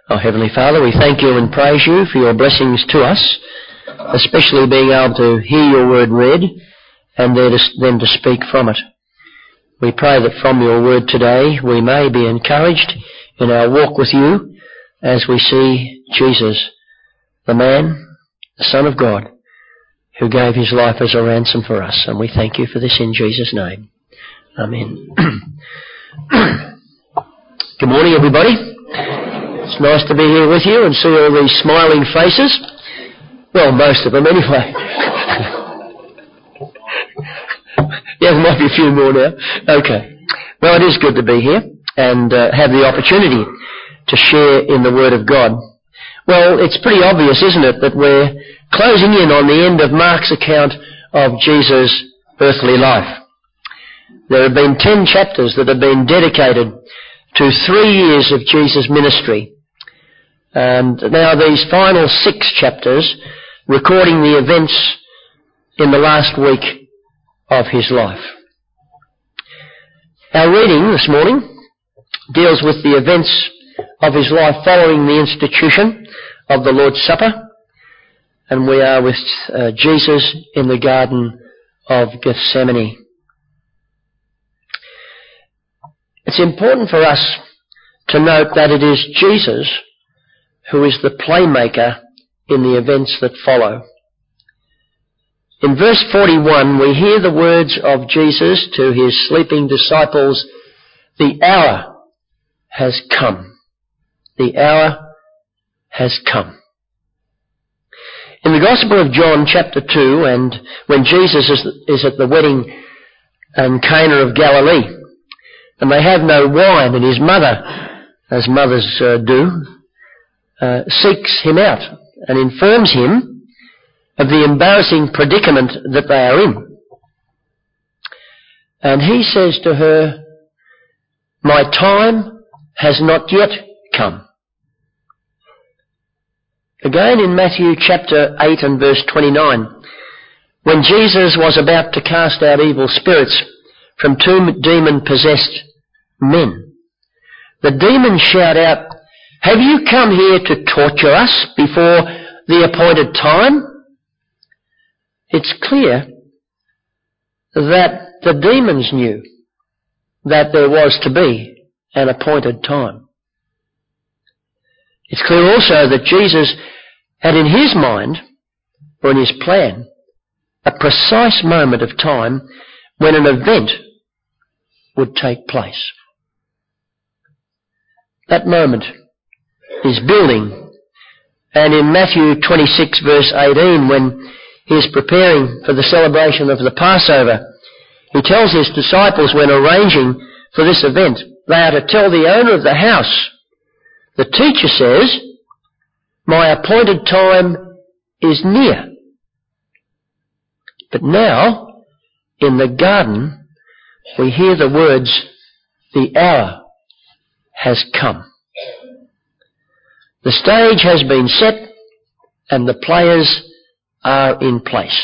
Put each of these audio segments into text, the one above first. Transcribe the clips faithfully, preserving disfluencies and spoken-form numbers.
Oh, Heavenly Father, we thank you and praise you for your blessings to us, especially being able to hear your word read and then to speak from it. We pray that from your word today we may be encouraged in our walk with you as we see Jesus, the man, the Son of God, who gave his life as a ransom for us. And we thank you for this in Jesus' name. Amen. Good morning, everybody. It's nice to be here with you and see all these smiling faces. Well, most of them anyway. Yeah, there might be a few more now. Okay. Well, it is good to be here and uh, have the opportunity to share in the Word of God. Well, it's pretty obvious, isn't it, that we're closing in on the end of Mark's account of Jesus' earthly life. There have been ten chapters that have been dedicated to three years of Jesus' ministry. And now these final six chapters recording the events in the last week of his life. Our reading this morning deals with the events of his life following the institution of the Lord's Supper, and we are with uh, Jesus in the Garden of Gethsemane. It's important for us to note that it is Jesus who is the playmaker in the events that follow. In verse forty-one, we hear the words of Jesus to his sleeping disciples, "The hour has come. The hour has come." In the Gospel of John, chapter two, and when Jesus is, is at the wedding in Cana of Galilee, and they have no wine, and his mother, as mothers uh, do, uh, seeks him out and informs him of the embarrassing predicament that they are in. And he says to her, "My time has not yet come." Again in Matthew chapter eight and verse twenty-nine, when Jesus was about to cast out evil spirits from two demon-possessed men, the demons shout out, "Have you come here to torture us before the appointed time?" It's clear that the demons knew that there was to be an appointed time. It's clear also that Jesus had in his mind, or in his plan, a precise moment of time when an event would take place. That moment is building. And in Matthew twenty-six verse eighteen, when he is preparing for the celebration of the Passover, he tells his disciples when arranging for this event, they are to tell the owner of the house, "The teacher says, my appointed time is near." But now, in the garden, we hear the words, "The hour has come." The stage has been set and the players are in place.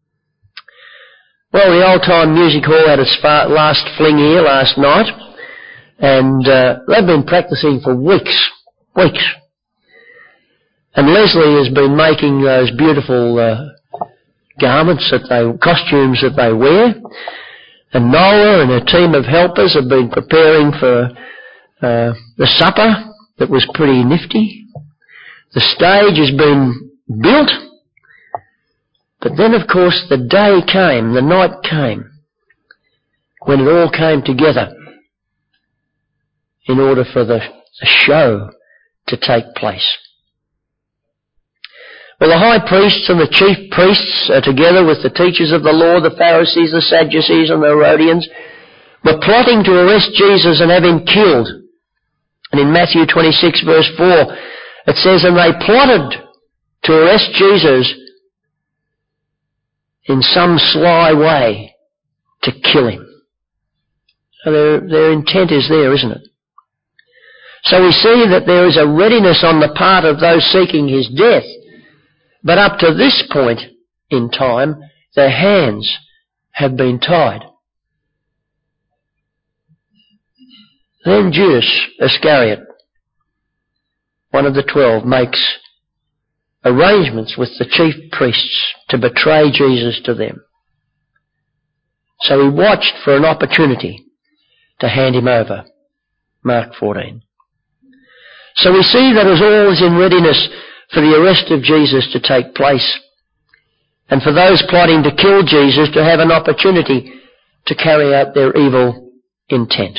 Well, the Old Time Music Hall had its last fling here last night, and uh, they've been practising for weeks, weeks. And Leslie has been making those beautiful uh, garments, that they, costumes that they wear, and Nola and her team of helpers have been preparing for uh, the supper that was pretty nifty. The stage has been built, but then of course the day came, the night came, when it all came together in order for the, the show to take place. Well, the high priests and the chief priests, uh, together with the teachers of the law, the Pharisees, the Sadducees and the Herodians, were plotting to arrest Jesus and have him killed. And in Matthew twenty-six verse four, it says, "And they plotted to arrest Jesus in some sly way to kill him." So their, their intent is there, isn't it? So we see that there is a readiness on the part of those seeking his death. But up to this point in time, their hands have been tied. Then Judas Iscariot, one of the twelve, makes arrangements with the chief priests to betray Jesus to them. So he watched for an opportunity to hand him over. Mark fourteen. So we see that as all is in readiness for the arrest of Jesus to take place, and for those plotting to kill Jesus to have an opportunity to carry out their evil intent.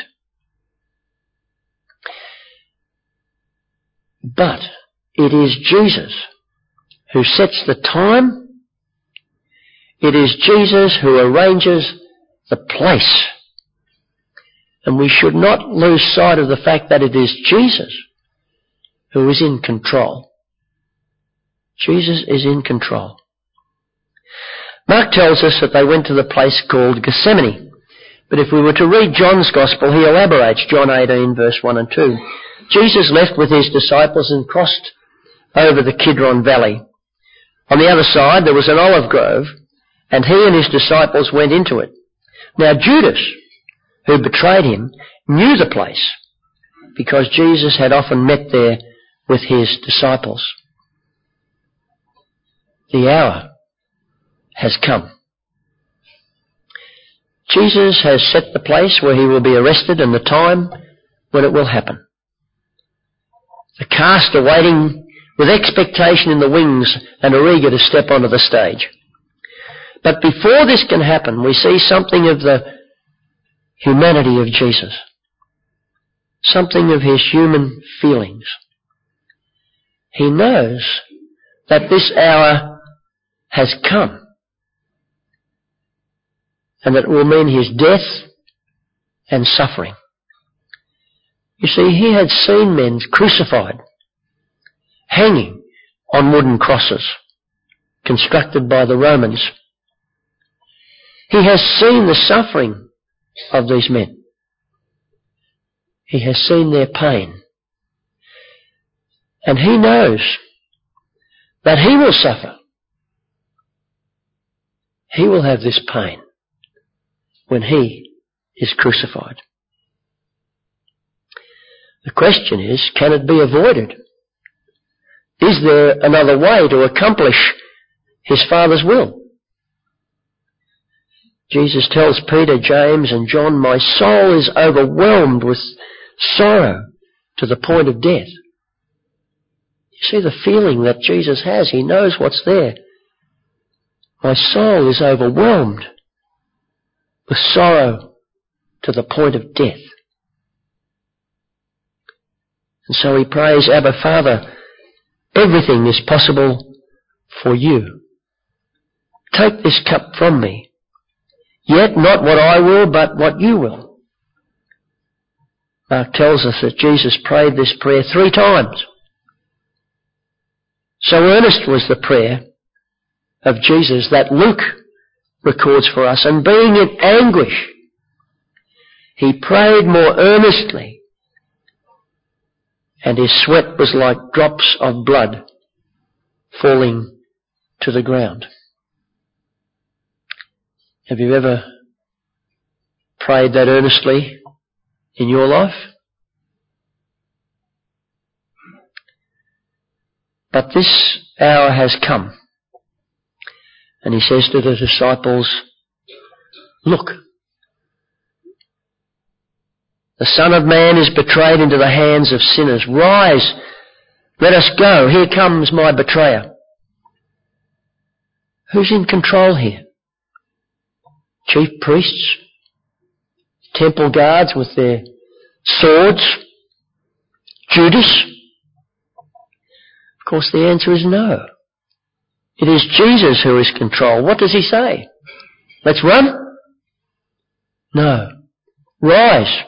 But it is Jesus who sets the time. It is Jesus who arranges the place. And we should not lose sight of the fact that it is Jesus who is in control. Jesus is in control. Mark tells us that they went to the place called Gethsemane. But if we were to read John's Gospel, he elaborates, John eighteen, verse one and two. Jesus left with his disciples and crossed over the Kidron Valley. On the other side there was an olive grove, and he and his disciples went into it. Now Judas, who betrayed him, knew the place, because Jesus had often met there with his disciples. The hour has come. Jesus has set the place where he will be arrested and the time when it will happen. The cast are waiting with expectation in the wings and are eager to step onto the stage. But before this can happen, we see something of the humanity of Jesus, something of his human feelings. He knows that this hour has come, and that it will mean his death and suffering. You see, he had seen men crucified, hanging on wooden crosses constructed by the Romans. He has seen the suffering of these men. He has seen their pain. And he knows that he will suffer. He will have this pain when he is crucified. The question is, can it be avoided? Is there another way to accomplish his Father's will? Jesus tells Peter, James and John, my soul is overwhelmed with sorrow to the point of death. You see the feeling that Jesus has. He knows what's there. My soul is overwhelmed with sorrow to the point of death. And so he prays, Abba, Father, everything is possible for you. Take this cup from me, yet not what I will, but what you will. Mark tells us that Jesus prayed this prayer three times. So earnest was the prayer of Jesus that Luke records for us, and being in anguish, he prayed more earnestly, and his sweat was like drops of blood falling to the ground. Have you ever prayed that earnestly in your life? But this hour has come. And he says to the disciples, look, the Son of Man is betrayed into the hands of sinners. Rise, let us go. Here comes my betrayer. Who's in control here? Chief priests? Temple guards with their swords? Judas? Of course, the answer is no. It is Jesus who is control. What does he say? Let's run? No. Rise.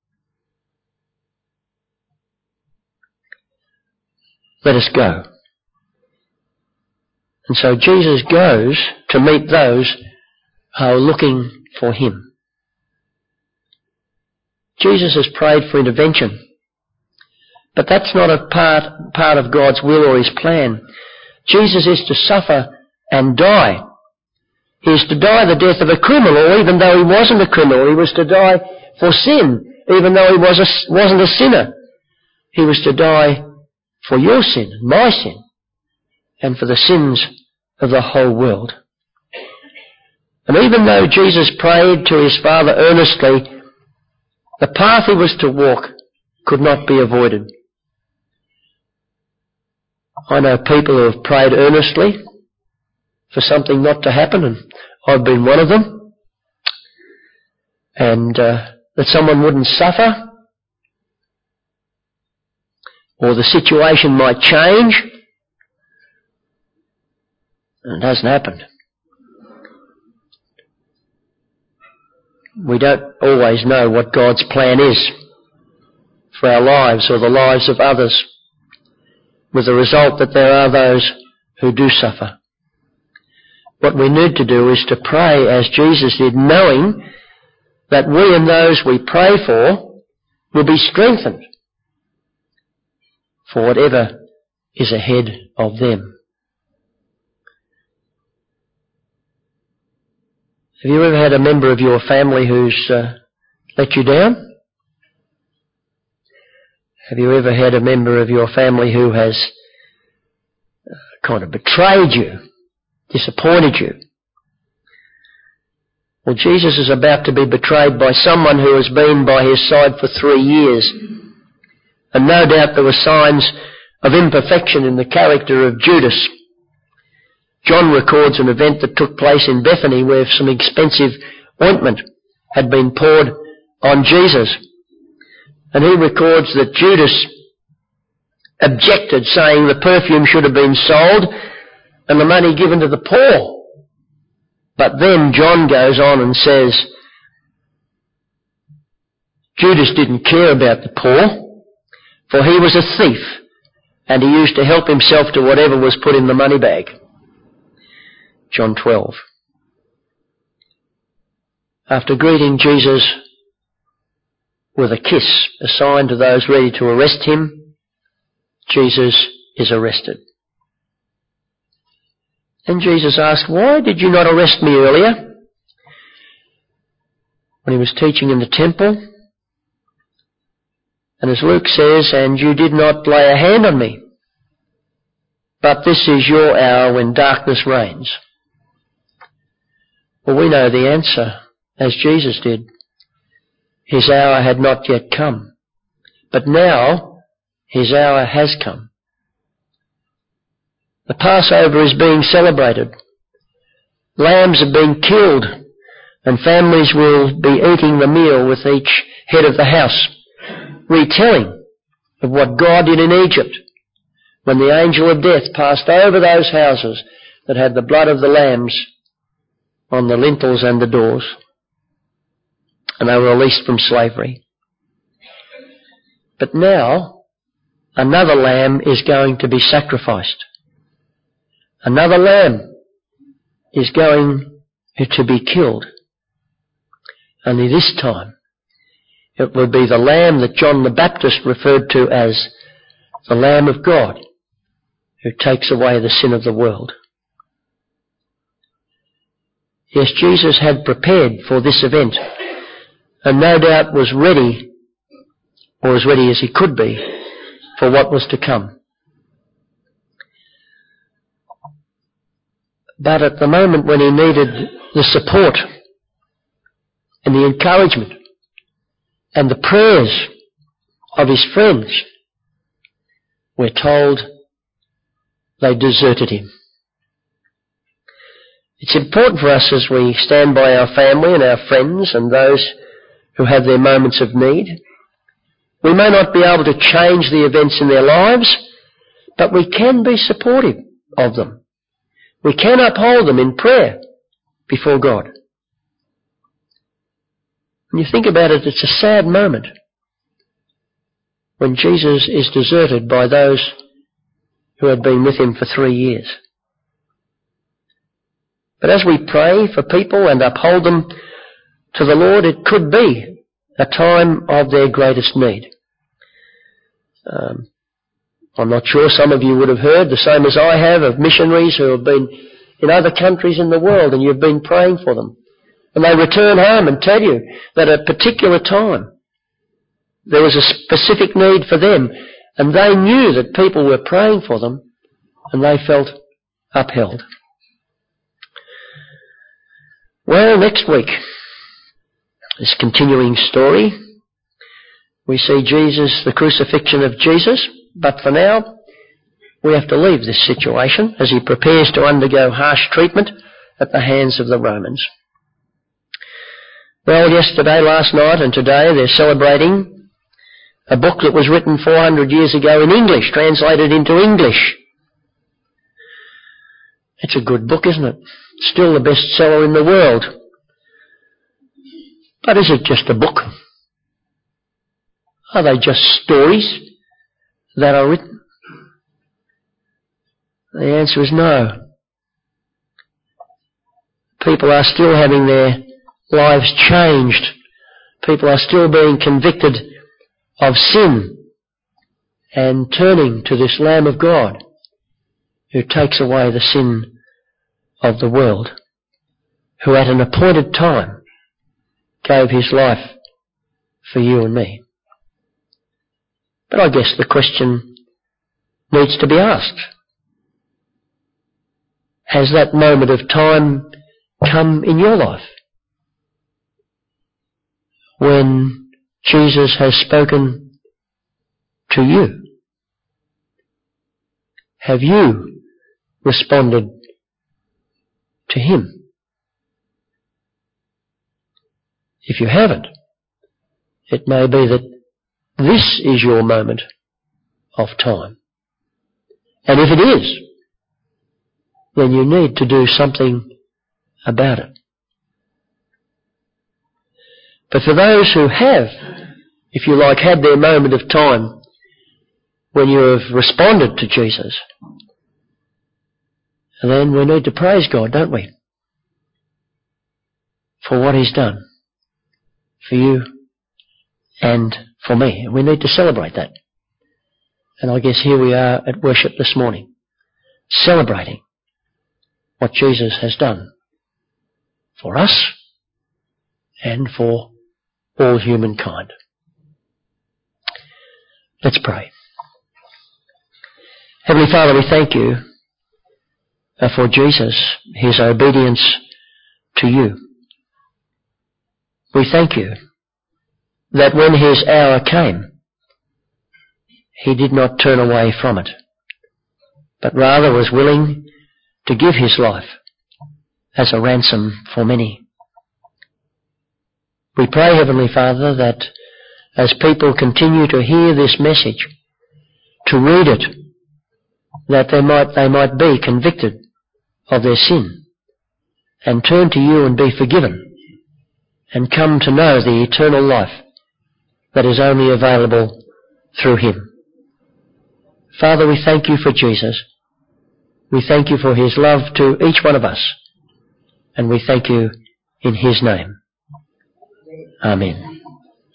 Let us go. And so Jesus goes to meet those who are looking for him. Jesus has prayed for intervention. But that's not a part, part of God's will or his plan. Jesus is to suffer and die. He is to die the death of a criminal, even though he wasn't a criminal. He was to die for sin, even though he was a, wasn't a sinner. He was to die for your sin, my sin, and for the sins of the whole world. And even though Jesus prayed to his Father earnestly, the path he was to walk could not be avoided. I know people who have prayed earnestly for something not to happen, and I've been one of them, and uh, that someone wouldn't suffer, or the situation might change, and it hasn't happened. We don't always know what God's plan is for our lives or the lives of others, with the result that there are those who do suffer. What we need to do is to pray as Jesus did, knowing that we and those we pray for will be strengthened for whatever is ahead of them. Have you ever had a member of your family who's uh, let you down? Have you ever had a member of your family who has uh, kind of betrayed you, disappointed you? Well, Jesus is about to be betrayed by someone who has been by his side for three years. And no doubt there were signs of imperfection in the character of Judas. John records an event that took place in Bethany where some expensive ointment had been poured on Jesus. And he records that Judas objected, saying the perfume should have been sold and the money given to the poor. But then John goes on and says, Judas didn't care about the poor, for he was a thief, and he used to help himself to whatever was put in the money bag. John twelve. After greeting Jesus with a kiss, a sign to those ready to arrest him, Jesus is arrested. And Jesus asked, why did you not arrest me earlier? When he was teaching in the temple. And as Luke says, and you did not lay a hand on me. But this is your hour when darkness reigns. Well, we know the answer, as Jesus did. His hour had not yet come. But now, his hour has come. The Passover is being celebrated. Lambs are being killed, and families will be eating the meal with each head of the house, retelling of what God did in Egypt when the angel of death passed over those houses that had the blood of the lambs on the lintels and the doors, and they were released from slavery. But now, another lamb is going to be sacrificed. Another lamb is going to be killed. Only this time, it will be the lamb that John the Baptist referred to as the Lamb of God, who takes away the sin of the world. Yes, Jesus had prepared for this event, and no doubt was ready, or as ready as he could be, for what was to come. But at the moment when he needed the support and the encouragement and the prayers of his friends, we're told they deserted him. It's important for us as we stand by our family and our friends and those who have their moments of need. We may not be able to change the events in their lives, but we can be supportive of them. We can uphold them in prayer before God. When you think about it, it's a sad moment when Jesus is deserted by those who had been with him for three years. But as we pray for people and uphold them to the Lord, it could be a time of their greatest need. Um, I'm not sure some of you would have heard, the same as I have, of missionaries who have been in other countries in the world and you've been praying for them. And they return home and tell you that at a particular time there was a specific need for them And they knew that people were praying for them, and they felt upheld. Well, next week, this continuing story, we see Jesus, the crucifixion of Jesus, but for now, we have to leave this situation as he prepares to undergo harsh treatment at the hands of the Romans. Well, yesterday, last night and today they're celebrating a book that was written four hundred years ago in English, translated into English. It's a good book, isn't it? Still the bestseller in the world. But is it just a book? Are they just stories that are written? The answer is no. People are still having their lives changed. People are still being convicted of sin and turning to this Lamb of God who takes away the sin of the world, who at an appointed time gave his life for you and me. But I guess the question needs to be asked. Has that moment of time come in your life when Jesus has spoken to you? Have you responded to him? If you haven't, it may be that this is your moment of time. And if it is, then you need to do something about it. But for those who have, if you like, had their moment of time when you have responded to Jesus, then we need to praise God, don't we? For what he's done for you and for me. And we need to celebrate that. And I guess here we are at worship this morning, celebrating what Jesus has done for us and for all humankind. Let's pray. Heavenly Father, we thank you for Jesus, his obedience to you. We thank you that when his hour came, he did not turn away from it, but rather was willing to give his life as a ransom for many. We pray, Heavenly Father, that as people continue to hear this message, to read it, that they might, they might be convicted of their sin and turn to you and be forgiven and come to know the eternal life that is only available through him. Father, we thank you for Jesus. We thank you for his love to each one of us. And we thank you in his name. Amen.